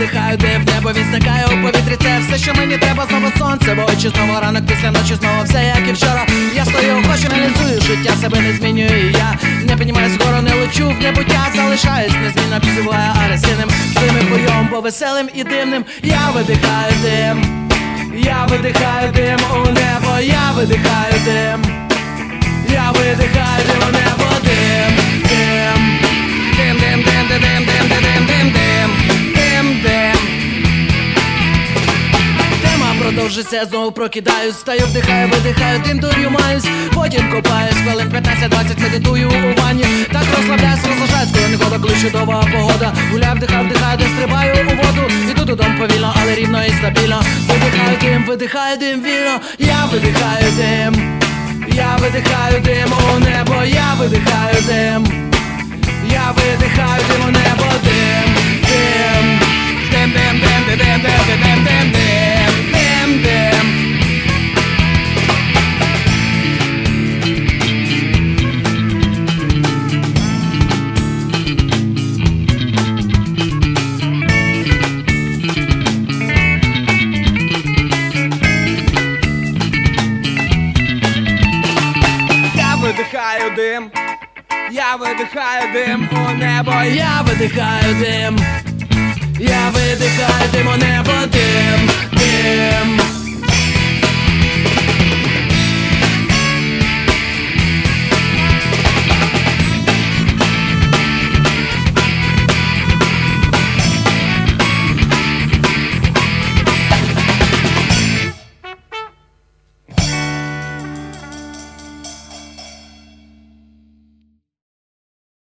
видихаю дим, в небо він зникає у повітрі. Це все, що мені треба, знову сонце, бо очі знову ранок після ночі, знову все як і вчора. Я стою, хочу, аналізую життя, себе не змінюю. Я не піднімаюсь вгору, не лечу в небуття, залишаюсь незмінно псивая аресиним, своїм бойом, бо веселим і дивним. Я видихаю дим, я видихаю дим у небо, я видихаю дим, я видихаю дим у небо, дим, дим, дим, дим, дим, дим, дим, дим, дим, дим, дим, дим. Тема продовжиться, знову прокидаюсь, стаю, вдихаю, видихаю, дим, дурю маюсь, потім копаюсь, хвилин 15-20 медитую у ванні. Так розслабляюсь, розважаюсь, коли негода, коли чудова погода. Гуляю, вдихаю, вдихаю, дим, стрибаю у воду. Іду додому повільно, але рівно і стабільно. Видихаю дим вільно. Я видихаю дим, я видихаю дим у небо, я видихаю дим, я видихаю дим у небо, дим, дим, дим, дим, дим, дим, дим, дим, дим, дим, дим, дим. Видихаю дим, я видихаю дим у небо, я видихаю дим, я видихаю дим у небо, дим, дим.